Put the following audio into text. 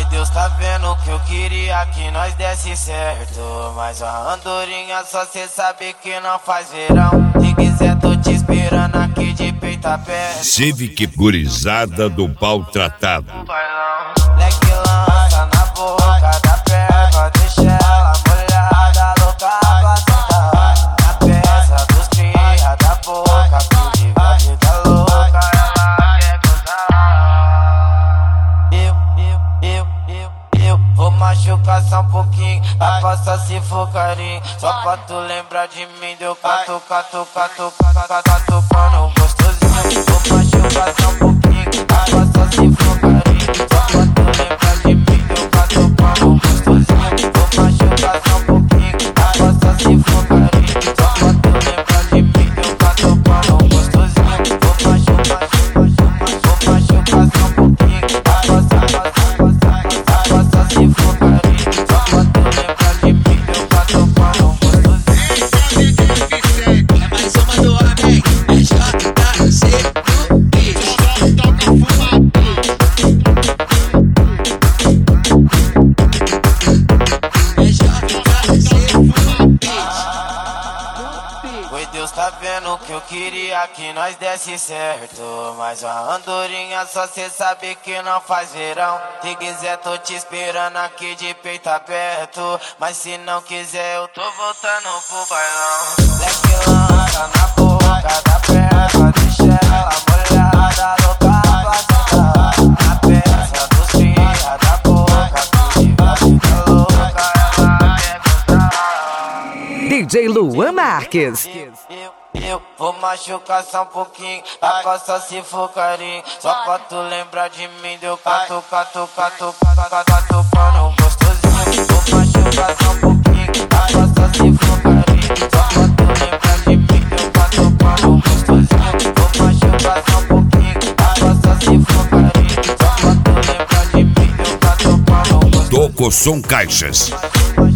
Deus tá vendo que eu queria que nós desse certo, mas a andorinha só cê sabe que não faz verão. Se quiser tô te esperando aqui de peito aberto. Civic gurizada do pau tratado. Leque lança na boca da pega, deixa ela molhada, louca pra sentar. Na peça dos cria da boca, que vive a vida louca, ela quer gozar. Eu vou machucar só um pouquinho, a passa se for carinho. Só pra tu lembrar de mim, deu catu, catu, catu, catu, pano gostosinho. Vou machucar só um pouquinho, a passa se for carinho. Só pra tu lembrar de mim, deu catu, pano gostosinho. Vou machucar só um pouquinho, a passa se for carinho. Só pra tu lembrar de mim, deu catu, pano gostosinho. Vou machucar só um pouquinho, a passa se for carinho. Só pra tu lembrar de mim, deu catu, pano gostosinho. É mais uma do homem, é JC do Beat. Pois Deus tá vendo que eu queria que nós desse certo, mas a andorinha só cê sabe que não faz verão. Se quiser tô te esperando aqui de peito aberto, mas se não quiser eu tô voltando pro bailão. Leque lança na boca da pega, deixa ela molhada, louca pra sentar. Na peça dos cria da boca, que vive a vida louca, ela quer gozar. DJ Luan Marques. Eu vou machucar só um pouquinho, a passa se for carinho. Só pra tu lembrar de mim, deu catu, catu, catu, catu, pano gostosinho. Vou machucar só um pouquinho, a passa se for carinho. Só pra tu lembrar de mim, deu catu, pano gostosinho. Vou machucar só um pouquinho, a passa se for carinho. Só pra tu lembrar de mim, deu catu, pano gostosinho. Toco Som Caixas.